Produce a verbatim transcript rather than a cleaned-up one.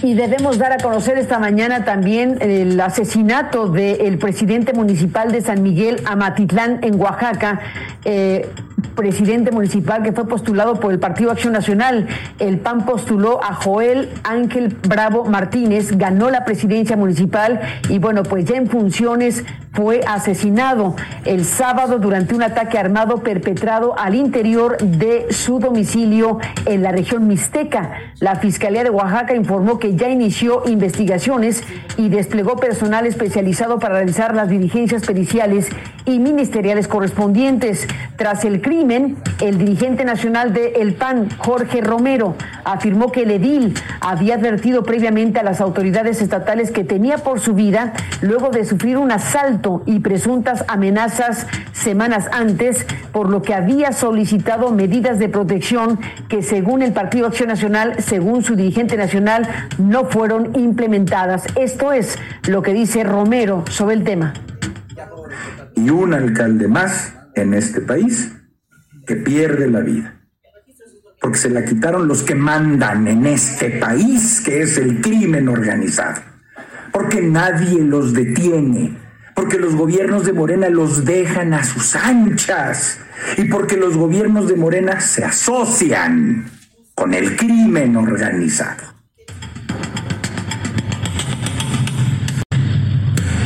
Y debemos dar a conocer esta mañana también el asesinato del presidente municipal de San Miguel Amatitlán, en Oaxaca, eh, presidente municipal que fue postulado por el Partido Acción Nacional. El P A N postuló a Joel Ángel Bravo Martínez, ganó la presidencia municipal y bueno, pues ya en funciones fue asesinado el sábado durante un ataque armado perpetrado al interior de su domicilio en la región mixteca. La Fiscalía de Oaxaca informó que ya inició investigaciones y desplegó personal especializado para realizar las diligencias periciales y ministeriales correspondientes. Tras el crimen, el dirigente nacional del P A N, Jorge Romero, afirmó que el edil había advertido previamente a las autoridades estatales que temía por su vida luego de sufrir un asalto y presuntas amenazas semanas antes, por lo que había solicitado medidas de protección que, según el Partido Acción Nacional, según su dirigente nacional, no fueron implementadas. Esto es lo que dice Romero sobre el tema. Y un alcalde más en este país que pierde la vida, porque se la quitaron los que mandan en este país, que es el crimen organizado, porque nadie los detiene, porque los gobiernos de Morena los dejan a sus anchas y porque los gobiernos de Morena se asocian con el crimen organizado.